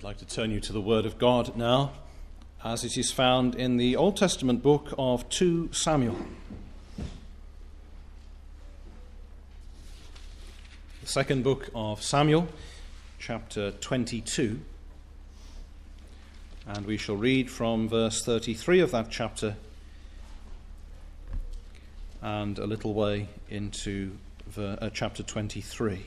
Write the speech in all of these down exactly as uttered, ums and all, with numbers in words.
I'd like to turn you to the Word of God now, as it is found in the Old Testament book of Second Samuel. The second book of Samuel, chapter twenty-two, and we shall read from verse thirty-three of that chapter and a little way into ver- uh, chapter twenty-three.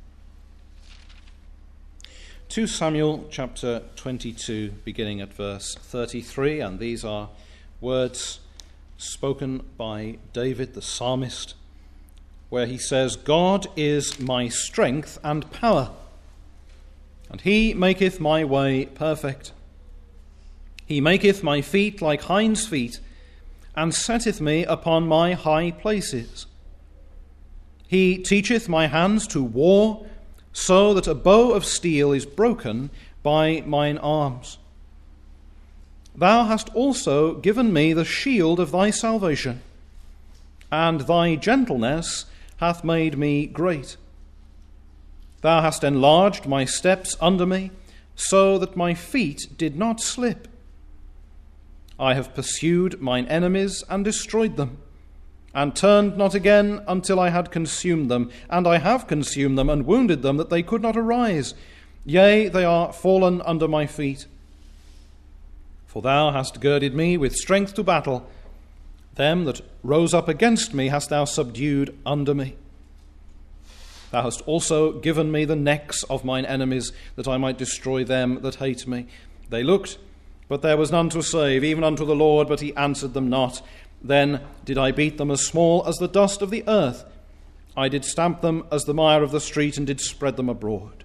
Second Samuel chapter twenty-two, beginning at verse thirty-three, and these are words spoken by David the psalmist, where he says, "God is my strength and power, and he maketh my way perfect. He maketh my feet like hinds' feet, and setteth me upon my high places. He teacheth my hands to war, so that a bow of steel is broken by mine arms. Thou hast also given me the shield of thy salvation, and thy gentleness hath made me great. Thou hast enlarged my steps under me, so that my feet did not slip. I have pursued mine enemies and destroyed them, and turned not again until I had consumed them. And I have consumed them and wounded them, that they could not arise. Yea, they are fallen under my feet. For thou hast girded me with strength to battle. Them that rose up against me hast thou subdued under me. Thou hast also given me the necks of mine enemies, that I might destroy them that hate me. They looked, but there was none to save, even unto the Lord, but he answered them not. Then did I beat them as small as the dust of the earth. I did stamp them as the mire of the street, and did spread them abroad.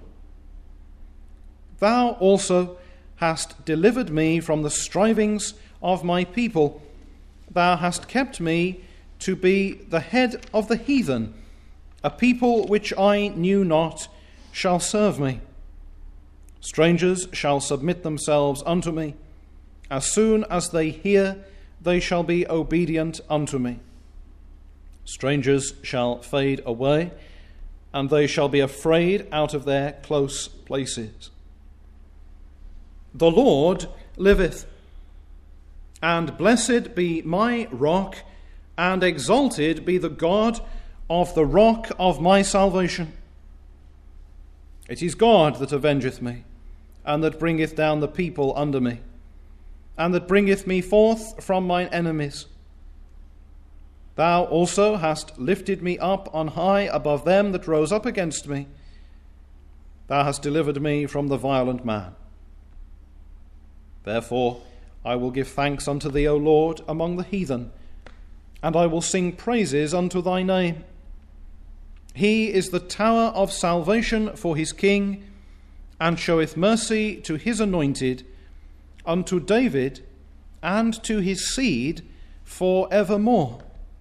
Thou also hast delivered me from the strivings of my people. Thou hast kept me to be the head of the heathen. A people which I knew not shall serve me. Strangers shall submit themselves unto me. As soon as they hear, they shall be obedient unto me. Strangers shall fade away, and they shall be afraid out of their close places. The Lord liveth, and blessed be my rock, and exalted be the God of the rock of my salvation. It is God that avengeth me, and that bringeth down the people under me, and that bringeth me forth from mine enemies. Thou also hast lifted me up on high above them that rose up against me. Thou hast delivered me from the violent man. Therefore I will give thanks unto thee, O Lord, among the heathen, and I will sing praises unto thy name. He is the tower of salvation for his king, and showeth mercy to his anointed, unto David and to his seed for evermore."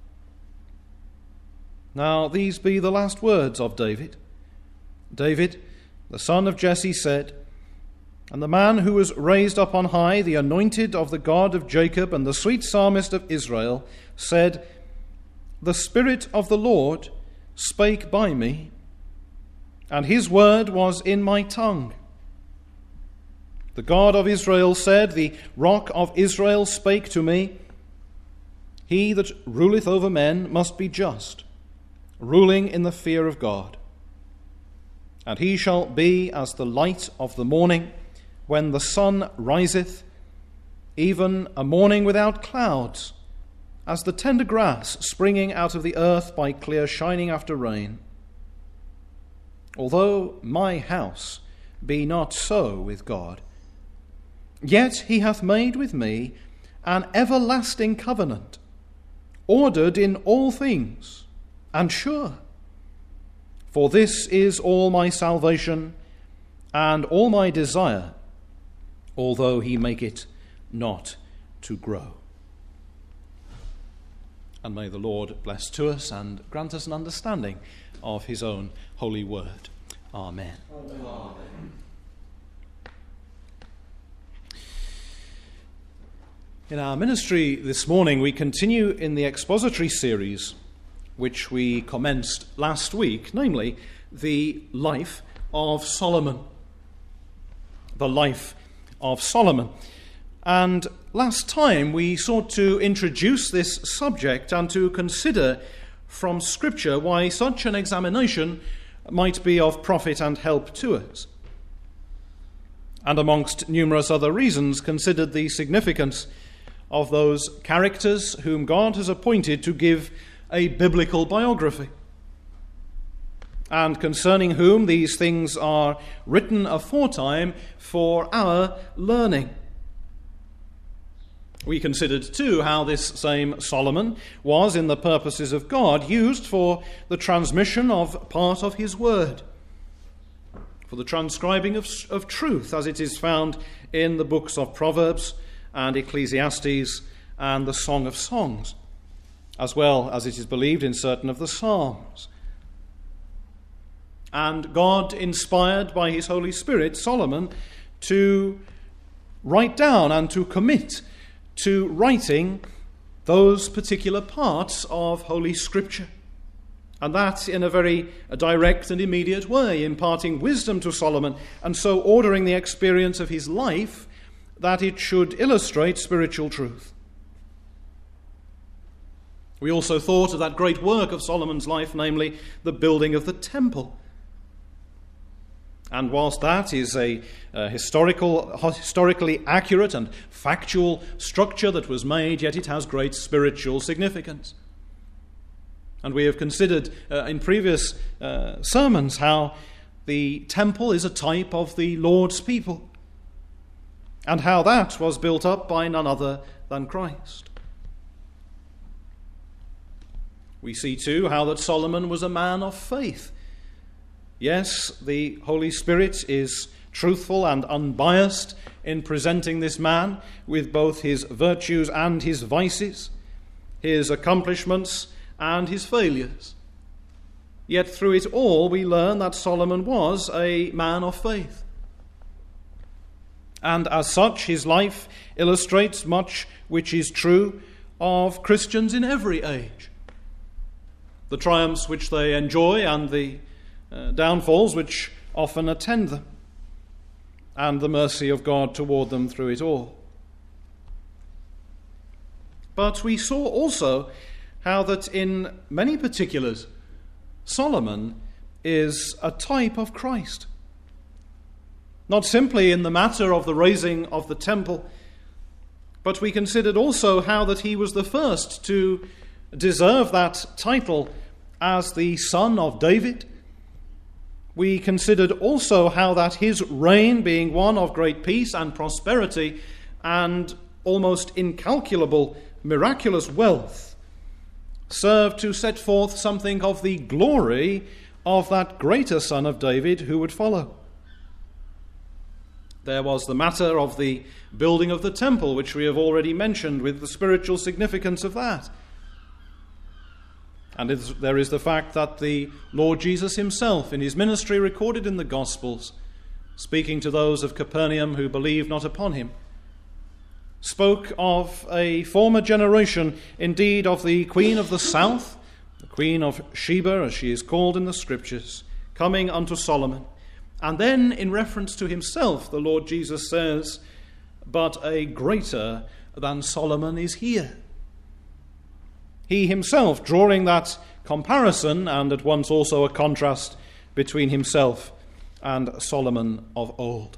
Now these be the last words of David. David, the son of Jesse, said, and the man who was raised up on high, the anointed of the God of Jacob, and the sweet psalmist of Israel, said, "The Spirit of the Lord spake by me, and his word was in my tongue. The God of Israel said, the rock of Israel spake to me, he that ruleth over men must be just, ruling in the fear of God. And he shall be as the light of the morning, when the sun riseth, even a morning without clouds, as the tender grass springing out of the earth by clear shining after rain. Although my house be not so with God, yet he hath made with me an everlasting covenant, ordered in all things, and sure. For this is all my salvation, and all my desire, although he make it not to grow." And may the Lord bless to us and grant us an understanding of his own holy word. Amen. Amen. In our ministry this morning, we continue in the expository series which we commenced last week, namely the life of Solomon. the life of Solomon. And last time we sought to introduce this subject and to consider from Scripture why such an examination might be of profit and help to us. And amongst numerous other reasons, considered the significance of those characters whom God has appointed to give a biblical biography, and concerning whom these things are written aforetime for our learning. We considered, too, how this same Solomon was, in the purposes of God, used for the transmission of part of his word, for the transcribing of, of truth, as it is found in the books of Proverbs and Ecclesiastes and the Song of Songs, as well as it is believed in certain of the Psalms. And God inspired by his Holy Spirit Solomon to write down and to commit to writing those particular parts of Holy Scripture. And that in a very direct and immediate way, imparting wisdom to Solomon, and so ordering the experience of his life that it should illustrate spiritual truth. We also thought of that great work of Solomon's life, namely the building of the temple. And whilst that is a, a historical, historically accurate and factual structure that was made, yet it has great spiritual significance. And we have considered uh, in previous uh, sermons how the temple is a type of the Lord's people, and how that was built up by none other than Christ. We see too how that Solomon was a man of faith. Yes, the Holy Spirit is truthful and unbiased in presenting this man with both his virtues and his vices, his accomplishments and his failures. Yet through it all we learn that Solomon was a man of faith. And as such, his life illustrates much which is true of Christians in every age. The triumphs which they enjoy and the uh, downfalls which often attend them, and the mercy of God toward them through it all. But we saw also how that in many particulars Solomon is a type of Christ. Not simply in the matter of the raising of the temple, but we considered also how that he was the first to deserve that title as the son of David. We considered also how that his reign, being one of great peace and prosperity and almost incalculable miraculous wealth, served to set forth something of the glory of that greater son of David who would follow. There was the matter of the building of the temple, which we have already mentioned, with the spiritual significance of that. And there is the fact that the Lord Jesus himself, in his ministry recorded in the Gospels, speaking to those of Capernaum who believed not upon him, spoke of a former generation, indeed of the Queen of the South, the Queen of Sheba, as she is called in the Scriptures, coming unto Solomon. And then, in reference to himself, the Lord Jesus says, "But a greater than Solomon is here." He himself drawing that comparison and at once also a contrast between himself and Solomon of old.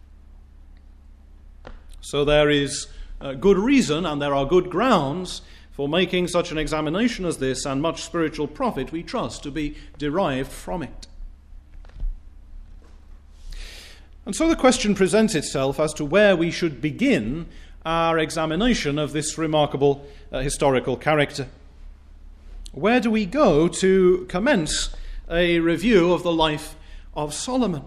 So there is uh, good reason and there are good grounds for making such an examination as this, and much spiritual profit, we trust, to be derived from it. And so the question presents itself as to where we should begin our examination of this remarkable uh, historical character. Where do we go to commence a review of the life of Solomon?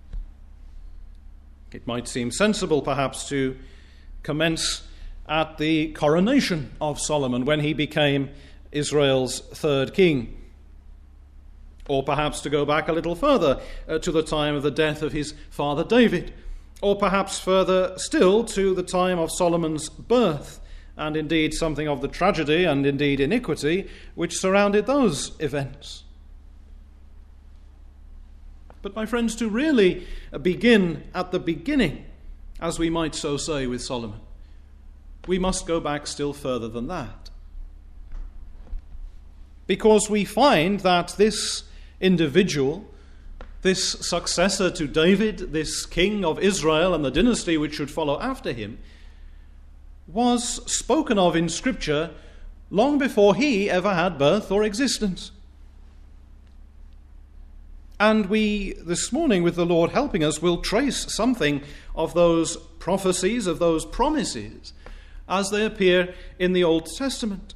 It might seem sensible, perhaps, to commence at the coronation of Solomon when he became Israel's third king. Or perhaps to go back a little further uh, to the time of the death of his father David. Or perhaps further still to the time of Solomon's birth, and indeed something of the tragedy and indeed iniquity which surrounded those events. But my friends, to really begin at the beginning as we might so say with Solomon. We must go back still further than that. Because we find that this individual, this successor to David, this king of Israel and the dynasty which should follow after him, was spoken of in Scripture long before he ever had birth or existence. And we, this morning, with the Lord helping us, will trace something of those prophecies, of those promises, as they appear in the Old Testament.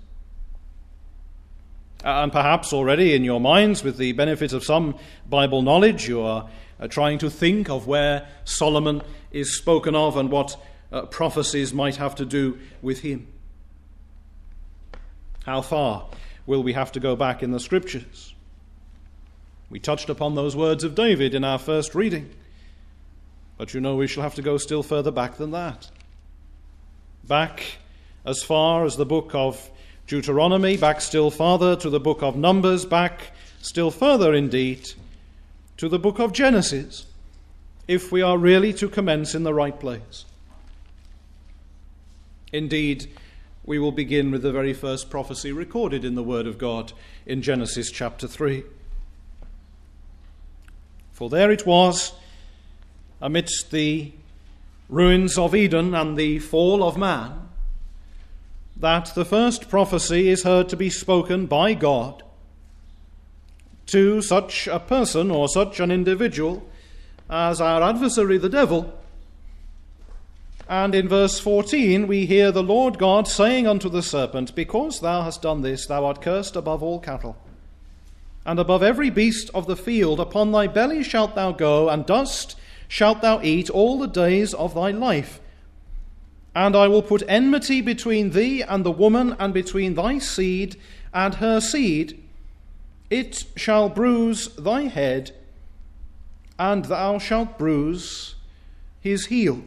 And perhaps already in your minds, with the benefit of some Bible knowledge, you are uh, trying to think of where Solomon is spoken of and what uh, prophecies might have to do with him. How far will we have to go back in the Scriptures? We touched upon those words of David in our first reading, but you know we shall have to go still further back than that. Back as far as the book of Deuteronomy, back still farther to the book of Numbers, back still further indeed to the book of Genesis, if we are really to commence in the right place. Indeed, we will begin with the very first prophecy recorded in the Word of God in Genesis chapter three. For there it was, amidst the ruins of Eden and the fall of man, that the first prophecy is heard to be spoken by God to such a person or such an individual as our adversary the devil. And in verse fourteen we hear the Lord God saying unto the serpent, Because thou hast done this, thou art cursed above all cattle, and above every beast of the field. Upon thy belly shalt thou go, and dust shalt thou eat all the days of thy life. And I will put enmity between thee and the woman, and between thy seed and her seed. It shall bruise thy head, and thou shalt bruise his heel.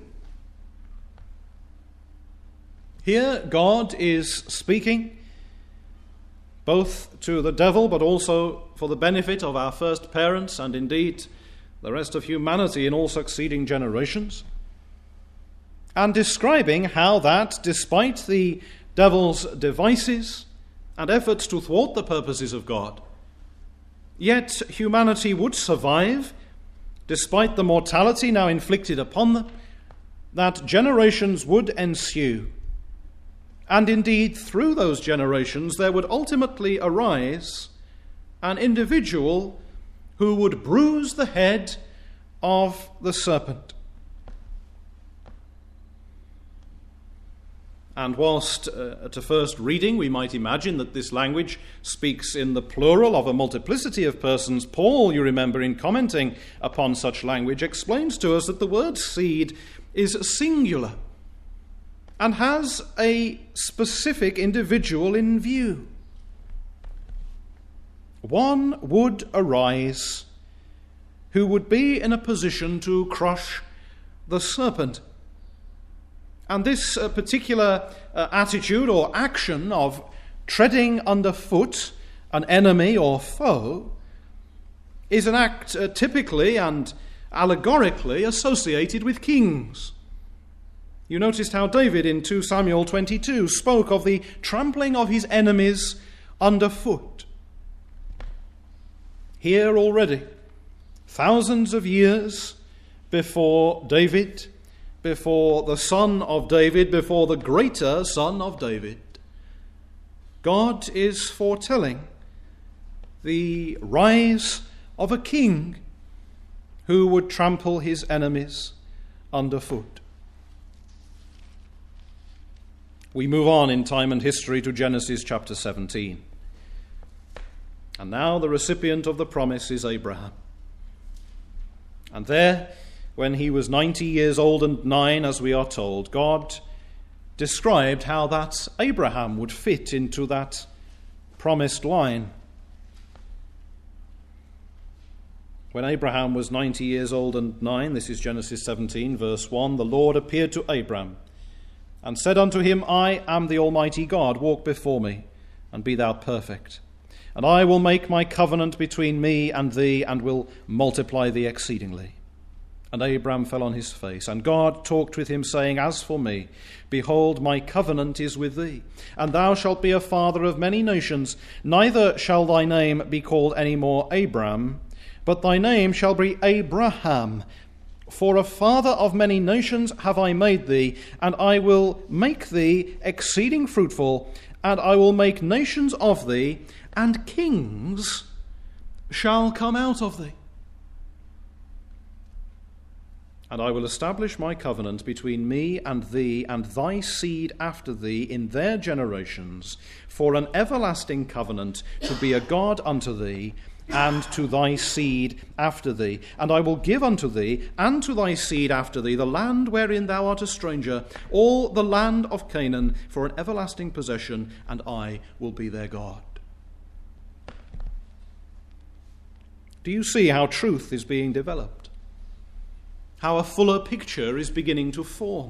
Here God is speaking both to the devil, but also for the benefit of our first parents and indeed the rest of humanity in all succeeding generations, and describing how that, despite the devil's devices and efforts to thwart the purposes of God, yet humanity would survive, despite the mortality now inflicted upon them, that generations would ensue. And indeed, through those generations, there would ultimately arise an individual who would bruise the head of the serpent. And whilst uh, at a first reading we might imagine that this language speaks in the plural of a multiplicity of persons, Paul, you remember, in commenting upon such language, explains to us that the word seed is singular and has a specific individual in view. One would arise who would be in a position to crush the serpent. And this uh, particular uh, attitude or action of treading underfoot an enemy or foe is an act uh, typically and allegorically associated with kings. You noticed how David in two Samuel twenty-two spoke of the trampling of his enemies underfoot. Here already, thousands of years before David, before the son of David, before the greater son of David, God is foretelling the rise of a king who would trample his enemies underfoot. We move on in time and history to Genesis chapter seventeen. And now the recipient of the promise is Abraham. And there, when he was ninety years old and nine, as we are told, God described how that Abraham would fit into that promised line. When Abraham was ninety years old and nine, this is Genesis seventeen, verse one, the Lord appeared to Abram and said unto him, I am the Almighty God, walk before me, and be thou perfect. And I will make my covenant between me and thee, and will multiply thee exceedingly. And Abram fell on his face, and God talked with him, saying, As for me, behold, my covenant is with thee, and thou shalt be a father of many nations. Neither shall thy name be called any more Abram, but thy name shall be Abraham. For a father of many nations have I made thee, and I will make thee exceeding fruitful, and I will make nations of thee, and kings shall come out of thee. And I will establish my covenant between me and thee and thy seed after thee in their generations, for an everlasting covenant to be a God unto thee, and to thy seed after thee. And I will give unto thee and to thy seed after thee the land wherein thou art a stranger, all the land of Canaan, for an everlasting possession, and I will be their God. Do you see how truth is being developed? How a fuller picture is beginning to form?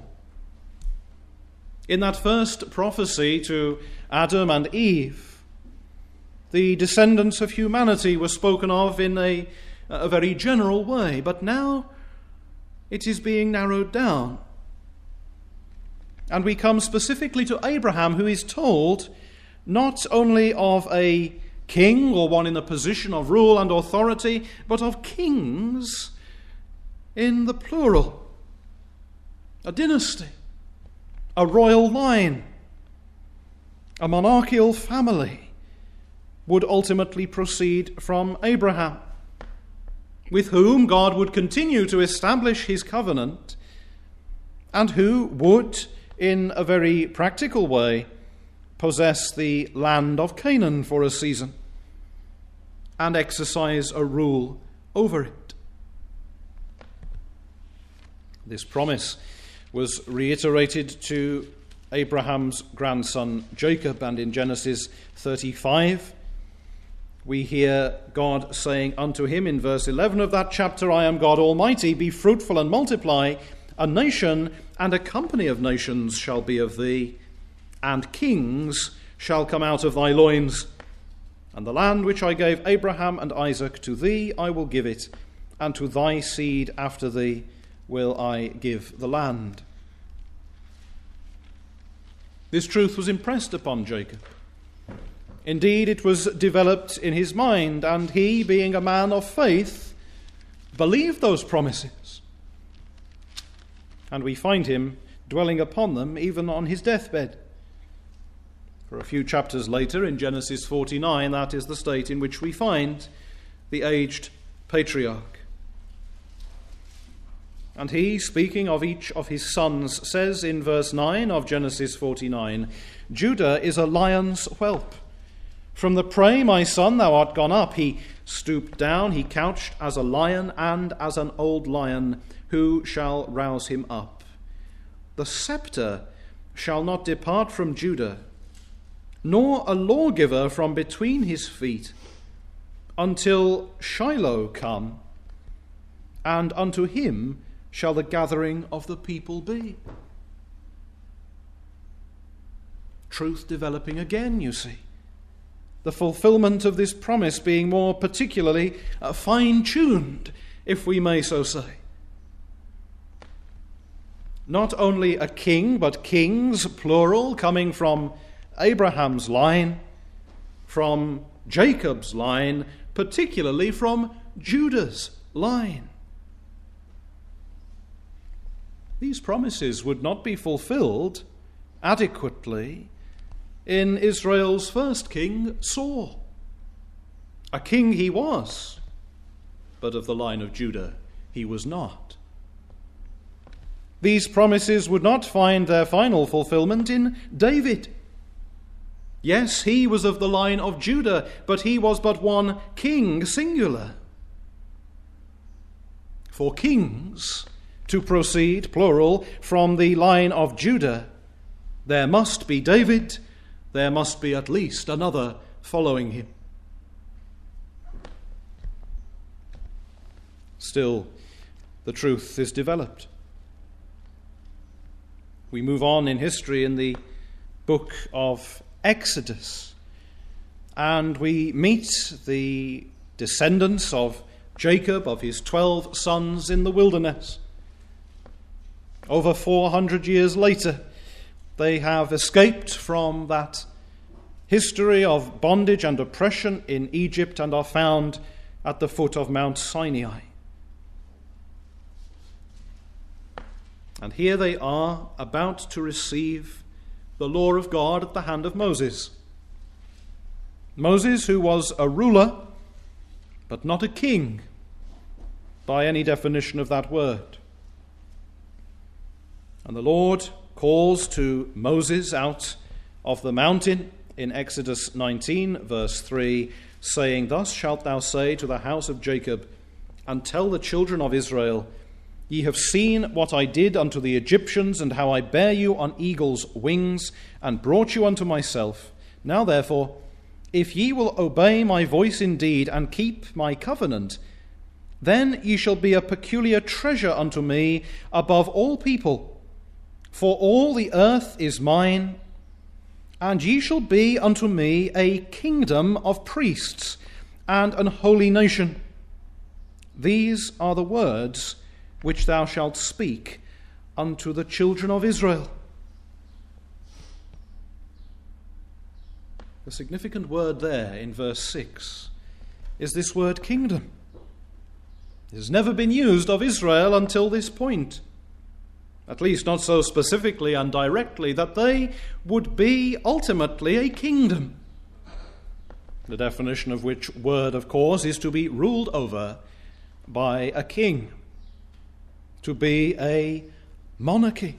In that first prophecy to Adam and Eve, the descendants of humanity were spoken of in a, a very general way, but now it is being narrowed down. And we come specifically to Abraham, who is told not only of a king or one in a position of rule and authority, but of kings in the plural. A dynasty, a royal line, a monarchical family would ultimately proceed from Abraham, with whom God would continue to establish his covenant, and who would, in a very practical way, possess the land of Canaan for a season and exercise a rule over it. This promise was reiterated to Abraham's grandson Jacob, and in Genesis thirty-five, we hear God saying unto him in verse eleven of that chapter, I am God Almighty, be fruitful and multiply, a nation and a company of nations shall be of thee, and kings shall come out of thy loins. And the land which I gave Abraham and Isaac to thee, I will give it, and to thy seed after thee will I give the land. This truth was impressed upon Jacob. Indeed, it was developed in his mind, and he, being a man of faith, believed those promises. And we find him dwelling upon them even on his deathbed. For a few chapters later, in Genesis forty-nine, that is the state in which we find the aged patriarch. And he, speaking of each of his sons, says in verse nine of Genesis forty-nine, Judah is a lion's whelp. From the prey, my son, thou art gone up. He stooped down, he couched as a lion and as an old lion. Who shall rouse him up? The scepter shall not depart from Judah, nor a lawgiver from between his feet, until Shiloh come, and unto him shall the gathering of the people be. Truth developing again, you see. The fulfillment of this promise being more particularly uh, fine-tuned, if we may so say. Not only a king, but kings, plural, coming from Abraham's line, from Jacob's line, particularly from Judah's line. These promises would not be fulfilled adequately in Israel's first king, Saul. A king he was, but of the line of Judah he was not. These promises would not find their final fulfillment in David. Yes, he was of the line of Judah, but he was but one king, singular. For kings to proceed, plural, from the line of Judah, there must be David, there must be at least another following him. Still, the truth is developed. We move on in history in the book of Exodus, and we meet the descendants of Jacob of his twelve sons in the wilderness. Over four hundred years later, they have escaped from that history of bondage and oppression in Egypt and are found at the foot of Mount Sinai. And here they are about to receive the law of God at the hand of Moses. Moses, who was a ruler, but not a king, by any definition of that word. And the Lord calls to Moses out of the mountain in Exodus nineteen, verse three, saying, "Thus shalt thou say to the house of Jacob, and tell the children of Israel, Ye have seen what I did unto the Egyptians, and how I bare you on eagle's wings, and brought you unto myself. Now therefore, if ye will obey my voice indeed, and keep my covenant, then ye shall be a peculiar treasure unto me above all people. For all the earth is mine, and ye shall be unto me a kingdom of priests, and an holy nation. These are the words which thou shalt speak unto the children of Israel." The significant word there in verse six is this word kingdom. It has never been used of Israel until this point. At least not so specifically and directly, that they would be ultimately a kingdom. The definition of which word, of course, is to be ruled over by a king, to be a monarchy.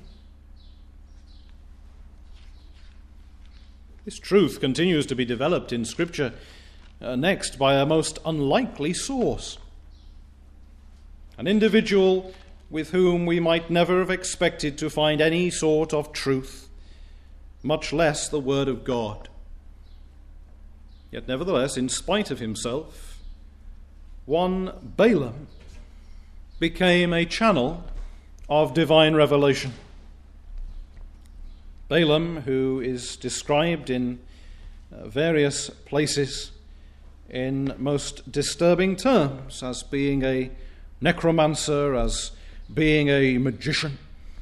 This truth continues to be developed in Scripture uh, next by a most unlikely source. An individual with whom we might never have expected to find any sort of truth, much less the Word of God. Yet nevertheless, in spite of himself, one Balaam became a channel of divine revelation. Balaam, who is described in uh, various places in most disturbing terms as being a necromancer, as being a magician,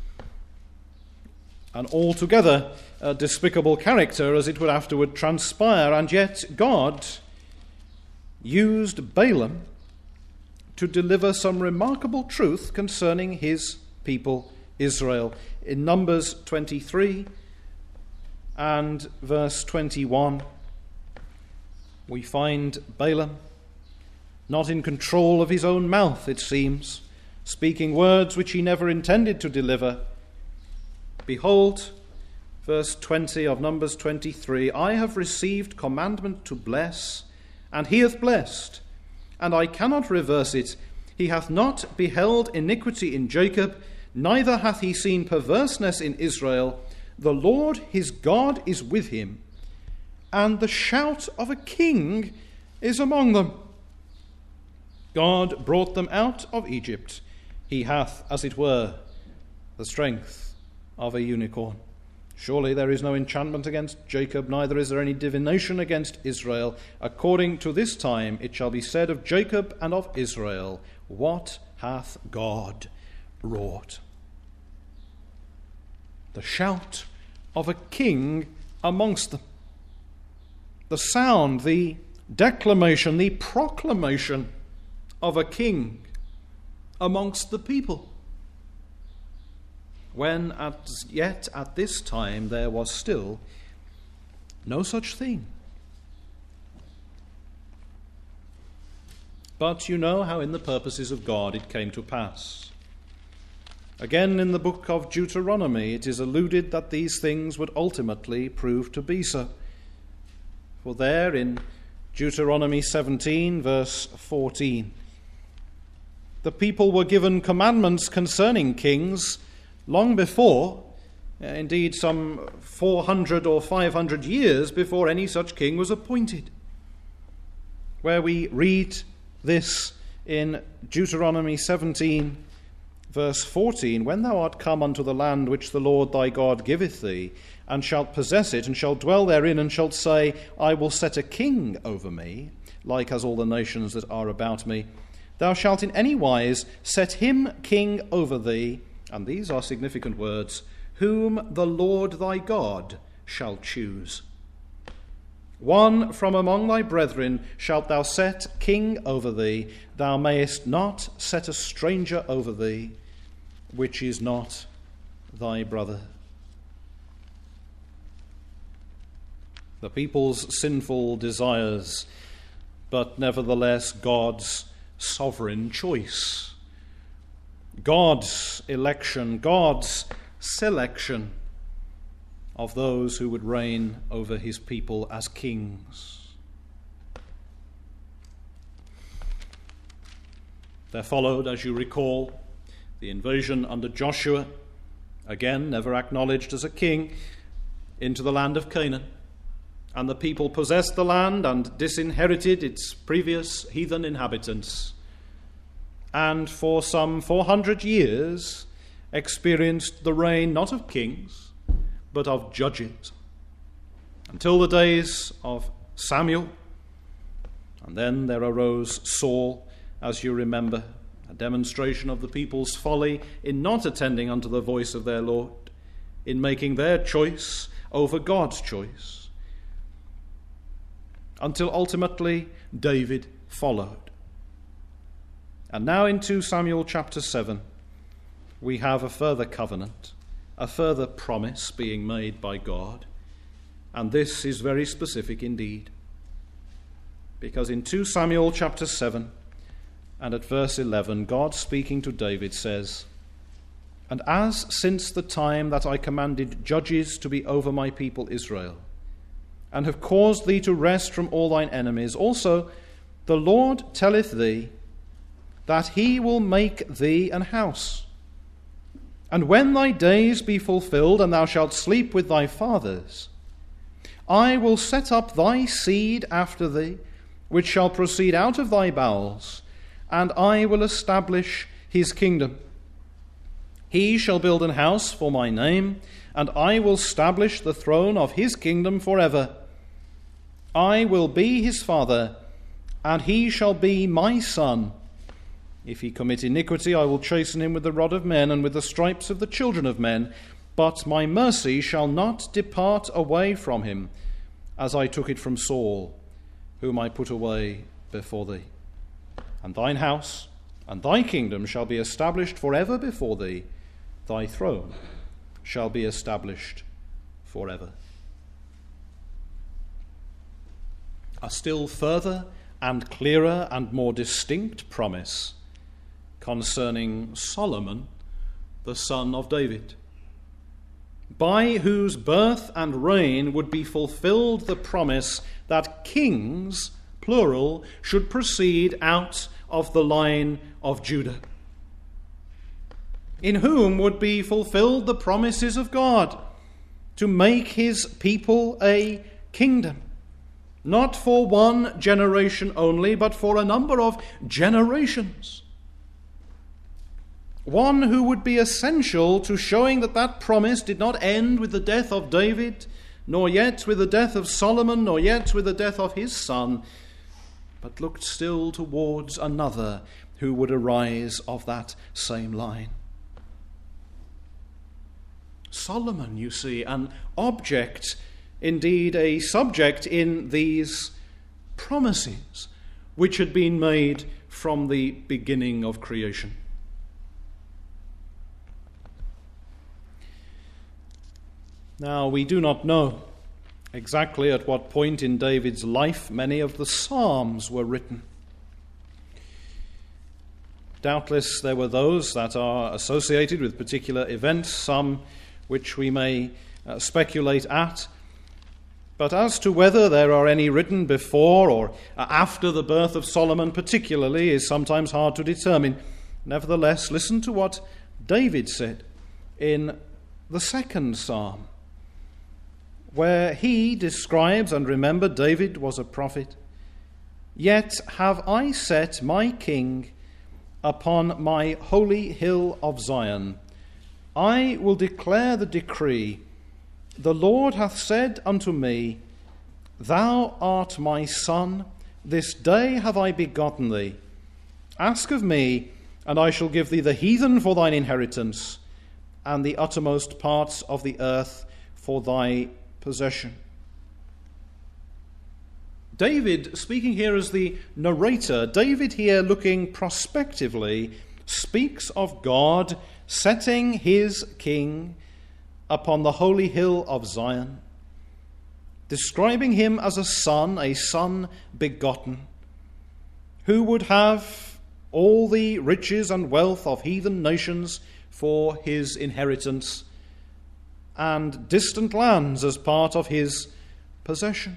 an altogether uh, despicable character, as it would afterward transpire. And yet God used Balaam to deliver some remarkable truth concerning his people Israel. In Numbers twenty-three and verse twenty-one, we find Balaam not in control of his own mouth, it seems, speaking words which he never intended to deliver. Behold, verse twenty of Numbers twenty-three, I have received commandment to bless, and he hath blessed, and I cannot reverse it. He hath not beheld iniquity in Jacob, neither hath he seen perverseness in Israel. The Lord his God is with him, and the shout of a king is among them. God brought them out of Egypt. He hath, as it were, the strength of a unicorn. Surely there is no enchantment against Jacob, neither is there any divination against Israel. According to this time it shall be said of Jacob and of Israel, what hath God wrought? The shout of a king amongst them. The sound, the declamation, the proclamation of a king amongst the people, when as yet at this time there was still no such thing. But you know how in the purposes of God it came to pass. Again in the book of Deuteronomy it is alluded that these things would ultimately prove to be so. For there in Deuteronomy seventeen verse fourteen, the people were given commandments concerning kings long before, indeed some four hundred or five hundred years before any such king was appointed. Where we read this in Deuteronomy seventeen verse fourteen, when thou art come unto the land which the Lord thy God giveth thee, and shalt possess it, and shalt dwell therein, and shalt say, I will set a king over me, like as all the nations that are about me, thou shalt in any wise set him king over thee, and these are significant words, whom the Lord thy God shall choose. One from among thy brethren shalt thou set king over thee. Thou mayest not set a stranger over thee, which is not thy brother. The people's sinful desires, but nevertheless God's sovereign choice. God's election, God's selection of those who would reign over his people as kings. There followed, as you recall, the invasion under Joshua, again never acknowledged as a king, into the land of Canaan. And the people possessed the land and disinherited its previous heathen inhabitants. And for some four hundred years experienced the reign not of kings, but of judges, until the days of Samuel. And then there arose Saul, as you remember, a demonstration of the people's folly in not attending unto the voice of their Lord, in making their choice over God's choice, until ultimately David followed. And now in Second Samuel chapter seven, we have a further covenant, a further promise being made by God. And this is very specific indeed. Because in Second Samuel chapter seven and at verse eleven, God speaking to David says, "And as since the time that I commanded judges to be over my people Israel, and have caused thee to rest from all thine enemies, also the Lord telleth thee that he will make thee an house. And when thy days be fulfilled, and thou shalt sleep with thy fathers, I will set up thy seed after thee, which shall proceed out of thy bowels, and I will establish his kingdom. He shall build an house for my name, and I will establish the throne of his kingdom forever. I will be his father, and he shall be my son. If he commit iniquity, I will chasten him with the rod of men and with the stripes of the children of men. But my mercy shall not depart away from him, as I took it from Saul, whom I put away before thee. And thine house and thy kingdom shall be established forever before thee. Thy throne shall be established forever." A still further and clearer and more distinct promise concerning Solomon, the son of David, by whose birth and reign would be fulfilled the promise that kings, plural, should proceed out of the line of Judah, in whom would be fulfilled the promises of God to make his people a kingdom, not for one generation only, but for a number of generations. One who would be essential to showing that that promise did not end with the death of David, nor yet with the death of Solomon, nor yet with the death of his son, but looked still towards another who would arise of that same line. Solomon, you see, an object, indeed a subject in these promises which had been made from the beginning of creation. Now, we do not know exactly at what point in David's life many of the Psalms were written. Doubtless there were those that are associated with particular events, some which we may uh, speculate at. But as to whether there are any written before or after the birth of Solomon particularly is sometimes hard to determine. Nevertheless, listen to what David said in the second psalm, where he describes, and remember, David was a prophet, "Yet have I set my king upon my holy hill of Zion. I will declare the decree. The Lord hath said unto me, Thou art my son, this day have I begotten thee. Ask of me, and I shall give thee the heathen for thine inheritance, and the uttermost parts of the earth for thy possession. David, speaking here as the narrator, David here looking prospectively, speaks of God setting his king upon the holy hill of Zion, describing him as a son, a son begotten, who would have all the riches and wealth of heathen nations for his inheritance, and distant lands as part of his possession.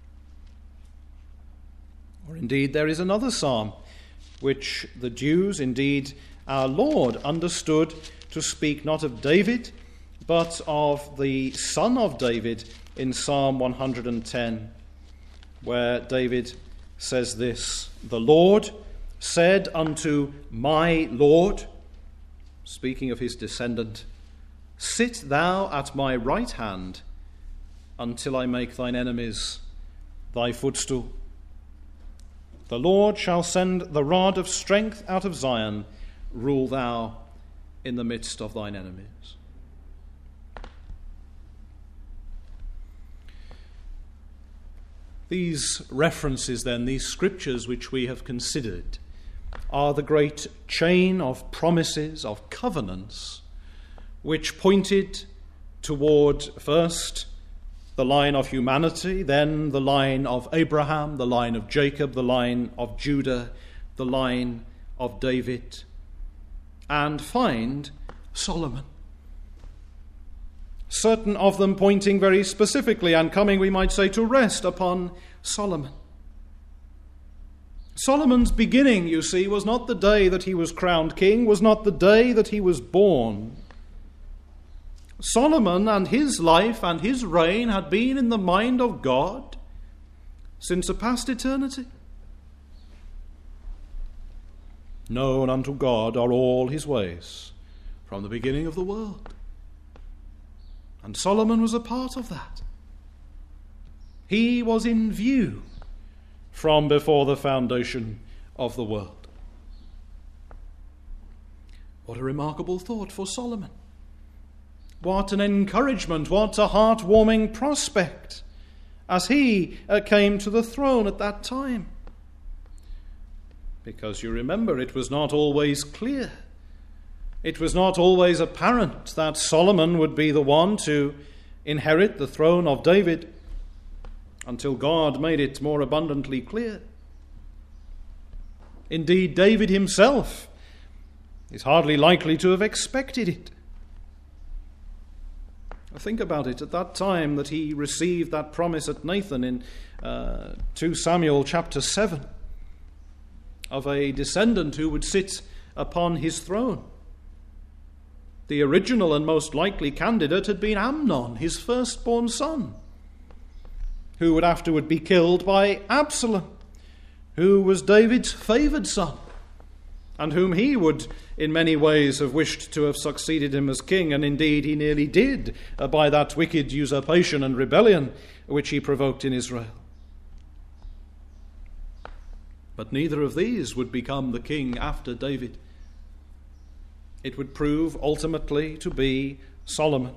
Or indeed, there is another psalm which the Jews, indeed our Lord, understood to speak not of David, but of the son of David in Psalm one hundred ten, where David says this: "The Lord said unto my Lord," speaking of his descendant, "Sit thou at my right hand until I make thine enemies thy footstool. The Lord shall send the rod of strength out of Zion. Rule thou in the midst of thine enemies." These references, then, these scriptures which we have considered, are the great chain of promises, of covenants, which pointed toward first the line of humanity, then the line of Abraham, the line of Jacob, the line of Judah, the line of David, and find Solomon. Certain of them pointing very specifically and coming, we might say, to rest upon Solomon. Solomon's beginning, you see, was not the day that he was crowned king, was not the day that he was born. Solomon and his life and his reign had been in the mind of God since a past eternity. Known unto God are all his ways from the beginning of the world. And Solomon was a part of that. He was in view from before the foundation of the world. What a remarkable thought for Solomon. What an encouragement, what a heart-warming prospect as he uh, came to the throne at that time. Because you remember, it was not always clear. It was not always apparent that Solomon would be the one to inherit the throne of David until God made it more abundantly clear. Indeed, David himself is hardly likely to have expected it. Think about it. At that time that he received that promise at Nathan in uh, Second Samuel chapter seven of a descendant who would sit upon his throne, the original and most likely candidate had been Amnon, his firstborn son, who would afterward be killed by Absalom, who was David's favoured son, and whom he would in many ways have wished to have succeeded him as king, and indeed he nearly did uh, by that wicked usurpation and rebellion which he provoked in Israel. But neither of these would become the king after David. It would prove ultimately to be Solomon,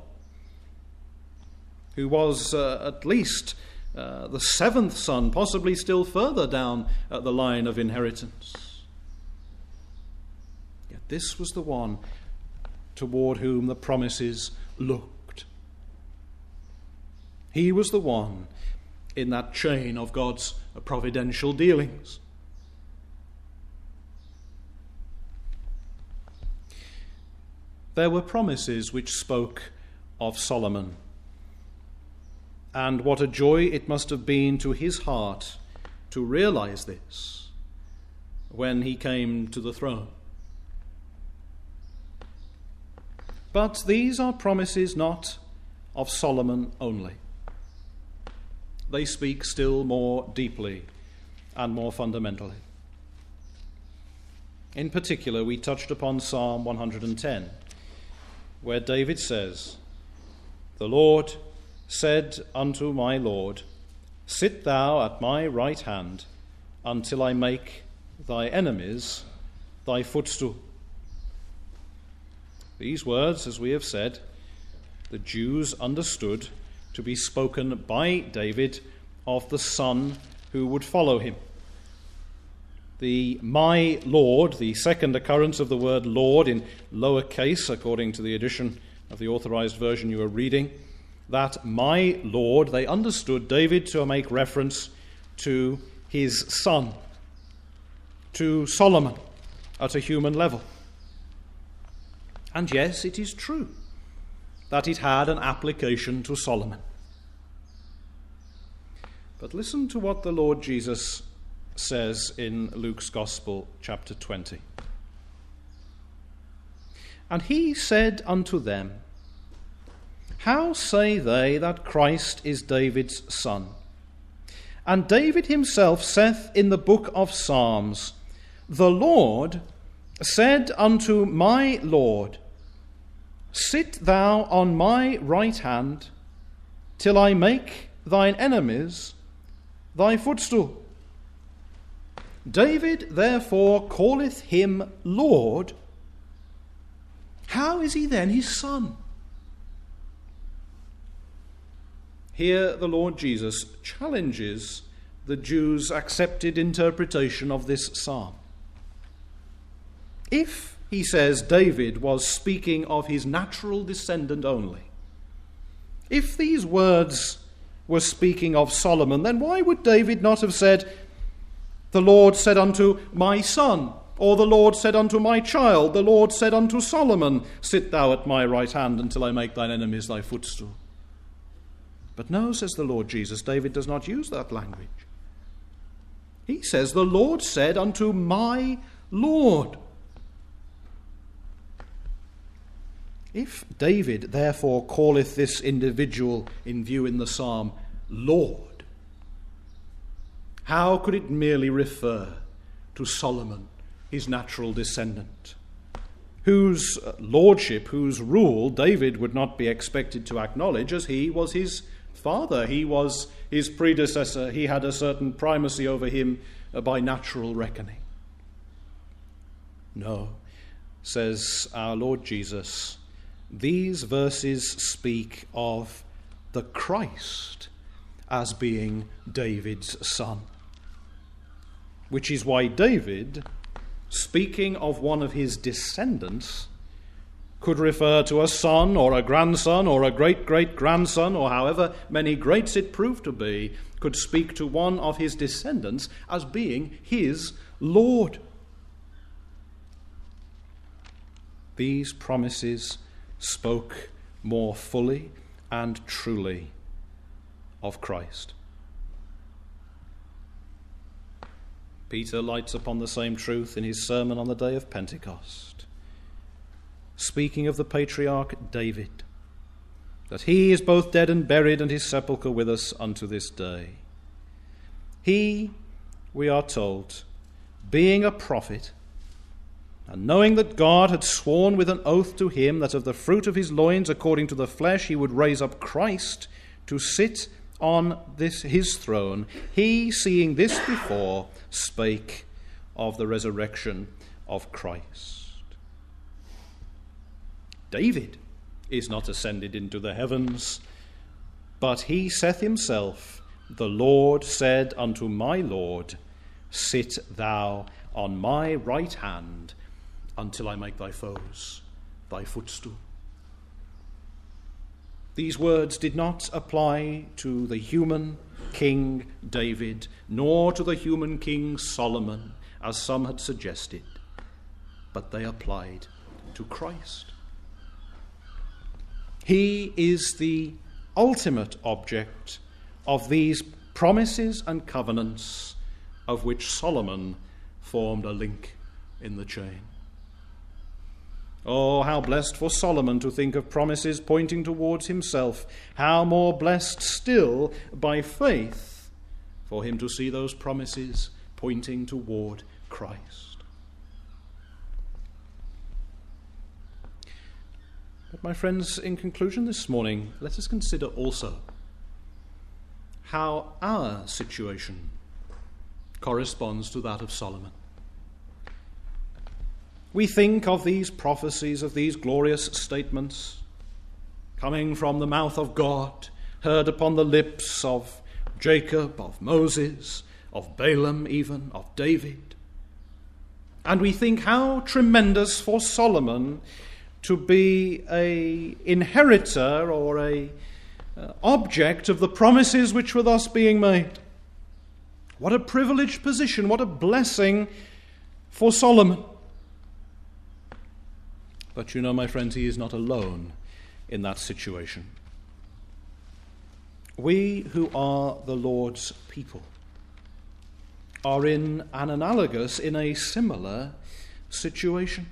who was uh, at least uh, the seventh son, possibly still further down uh, the line of inheritance. Yet this was the one toward whom the promises looked. He was the one in that chain of God's providential dealings. There were promises which spoke of Solomon, and what a joy it must have been to his heart to realize this when he came to the throne. But these are promises not of Solomon only. They speak still more deeply and more fundamentally. In particular, we touched upon Psalm one hundred ten, where David says, "The Lord said unto my Lord, Sit thou at my right hand until I make thy enemies thy footstool. These words, as we have said, the Jews understood to be spoken by David of the son who would follow him. The my Lord, the second occurrence of the word Lord in lowercase, according to the edition of the authorized version you are reading, that my Lord, they understood David to make reference to his son, to Solomon at a human level. And yes, it is true that it had an application to Solomon. But listen to what the Lord Jesus says in Luke's Gospel, chapter twenty. And he said unto them, How say they that Christ is David's son? And David himself saith in the book of Psalms, The Lord said unto my Lord, Sit thou on my right hand, till I make thine enemies thy footstool. David therefore calleth him Lord. How is he then his son? Here the Lord Jesus challenges the Jews' accepted interpretation of this psalm. If, he says, David was speaking of his natural descendant only, if these words were speaking of Solomon, then why would David not have said, The Lord said unto my son, or the Lord said unto my child, the Lord said unto Solomon, Sit thou at my right hand until I make thine enemies thy footstool? But no, says the Lord Jesus, David does not use that language. He says, The Lord said unto my Lord. If David therefore calleth this individual in view in the psalm Lord, how could it merely refer to Solomon, his natural descendant, whose lordship, whose rule David would not be expected to acknowledge, as he was his father, he was his predecessor, he had a certain primacy over him by natural reckoning? No, says our Lord Jesus, these verses speak of the Christ as being David's son, which is why David, speaking of one of his descendants, could refer to a son or a grandson or a great-great-grandson, or however many greats it proved to be, could speak to one of his descendants as being his Lord. These promises spoke more fully and truly of Christ. Peter lights upon the same truth in his sermon on the day of Pentecost, speaking of the patriarch David, that he is both dead and buried, and his sepulchre with us unto this day. He, we are told, being a prophet, and knowing that God had sworn with an oath to him that of the fruit of his loins according to the flesh he would raise up Christ to sit on this his throne, he, seeing this before, spake of the resurrection of Christ. David is not ascended into the heavens, but he saith himself, The Lord said unto my Lord, Sit thou on my right hand until I make thy foes thy footstool. These words did not apply to the human King David, nor to the human King Solomon, as some had suggested, but they applied to Christ. He is the ultimate object of these promises and covenants of which Solomon formed a link in the chain. Oh, how blessed for Solomon to think of promises pointing towards himself. How more blessed still by faith for him to see those promises pointing toward Christ. But my friends, in conclusion this morning, let us consider also how our situation corresponds to that of Solomon. we think of these prophecies, of these glorious statements coming from the mouth of God, heard upon the lips of Jacob, of Moses, of Balaam even, of David. And we think how tremendous for Solomon to be a inheritor or a uh, object of the promises which were thus being made. What a privileged position, what a blessing for Solomon. But you know, my friends, he is not alone in that situation. We who are the Lord's people are in an analogous, in a similar situation.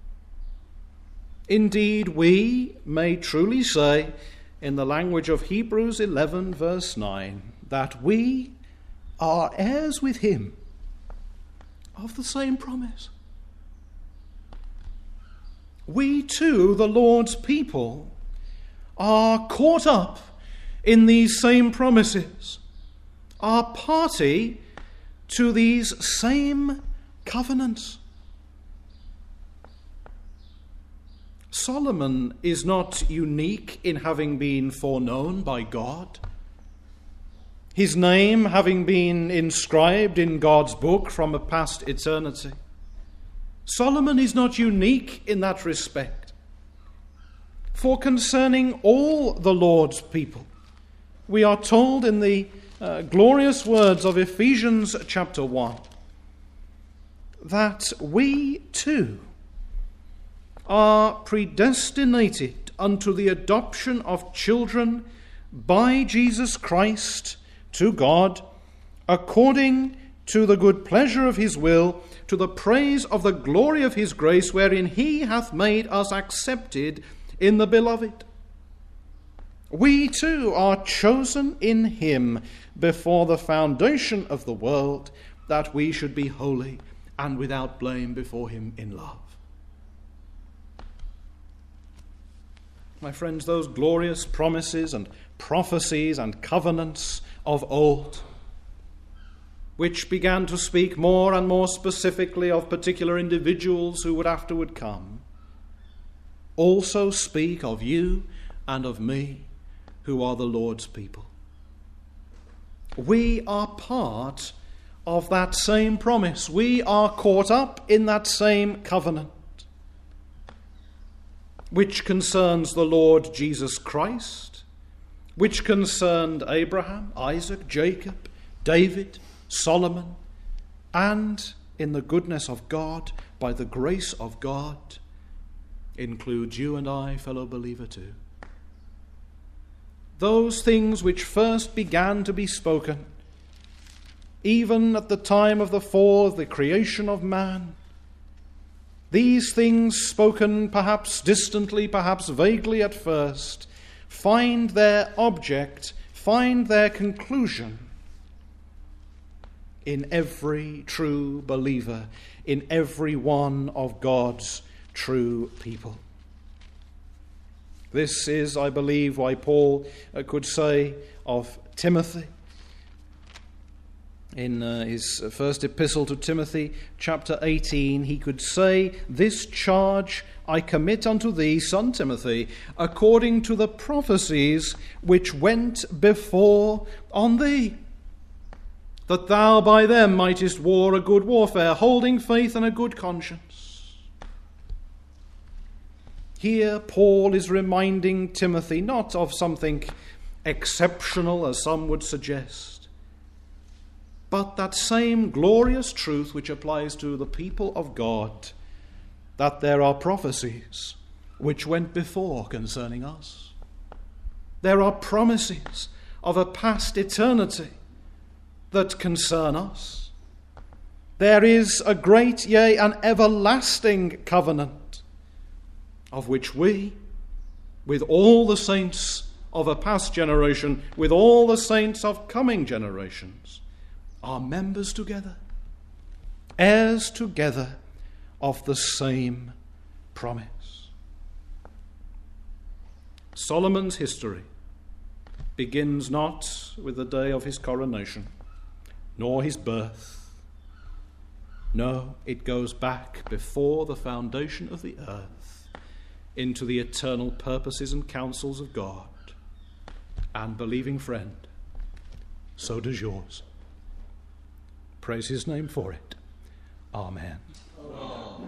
Indeed, we may truly say, in the language of Hebrews eleven, verse nine, that we are heirs with him of the same promise. We too, the Lord's people, are caught up in these same promises, are party to these same covenants. Solomon is not unique in having been foreknown by God, his name having been inscribed in God's book from a past eternity. Solomon is not unique in that respect. For concerning all the Lord's people, we are told in the uh, glorious words of Ephesians chapter one that we too are predestinated unto the adoption of children by Jesus Christ to God, according to the good pleasure of his will, to the praise of the glory of his grace, wherein he hath made us accepted in the beloved. We too are chosen in him before the foundation of the world, that we should be holy and without blame before him in love. My friends, those glorious promises and prophecies and covenants of old, which began to speak more and more specifically of particular individuals who would afterward come, also speak of you and of me, who are the Lord's people. We are part of that same promise. We are caught up in that same covenant, which concerns the Lord Jesus Christ, which concerned Abraham, Isaac, Jacob, David, Solomon, and in the goodness of God, by the grace of God, includes you and I, fellow believer, too. Those things which first began to be spoken, even at the time of the fall, the creation of man, these things spoken perhaps distantly, perhaps vaguely at first, find their object, find their conclusion in every true believer, in every one of God's true people. This is, I believe, why Paul could say of Timothy, in uh, his first epistle to Timothy, chapter eighteen, he could say, "This charge I commit unto thee, son Timothy, according to the prophecies which went before on thee, that thou by them mightest war a good warfare, holding faith and a good conscience." Here Paul is reminding Timothy not of something exceptional, as some would suggest, but that same glorious truth which applies to the people of God, that there are prophecies which went before concerning us. There are promises of a past eternity that concern us. There is a great, yea, an everlasting covenant, of which we, with all the saints of a past generation, with all the saints of coming generations, are members together, heirs together of the same promise. Solomon's history begins not with the day of his coronation, nor his birth, No, it goes back before the foundation of the earth into the eternal purposes and counsels of God. And, believing friend, so does yours. Praise his name for it. Amen. Amen.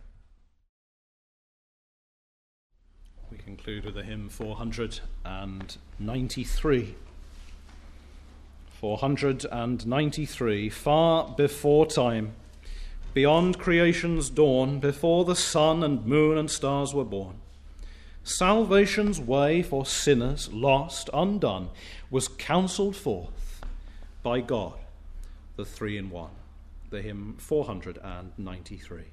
We conclude with the hymn four hundred ninety-three. four hundred ninety-three. Far before time, beyond creation's dawn, before the sun and moon and stars were born, salvation's way for sinners lost, undone, was counselled forth by God, the three in one. The hymn four hundred ninety-three.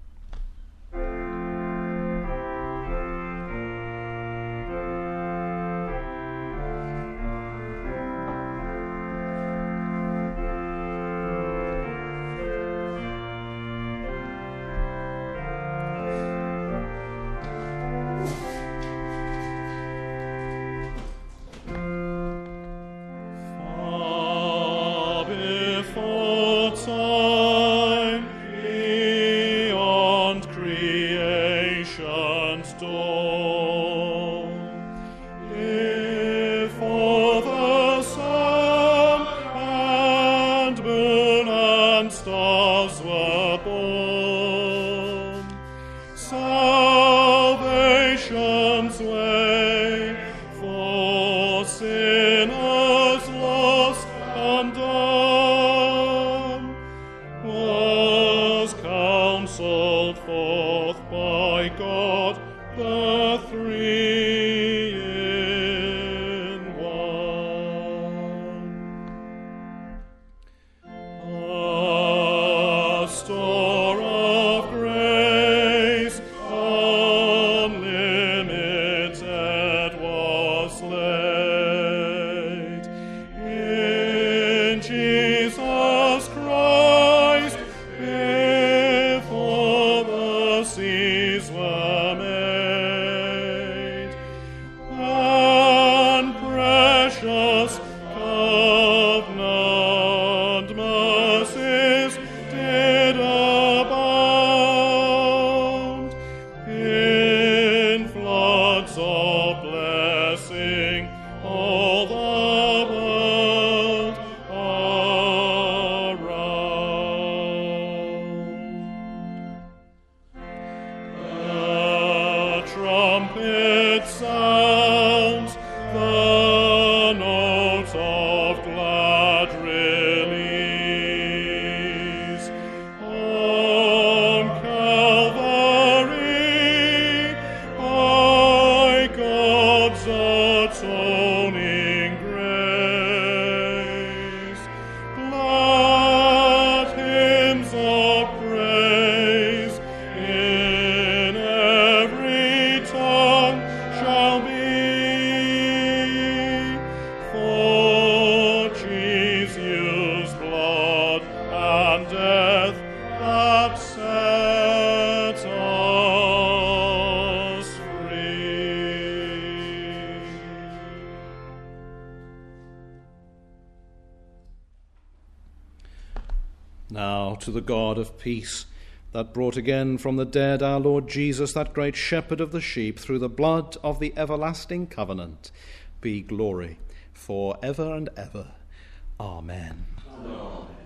Now to the God of peace, that brought again from the dead our Lord Jesus, that great shepherd of the sheep, through the blood of the everlasting covenant, be glory for ever and ever. Amen. Amen.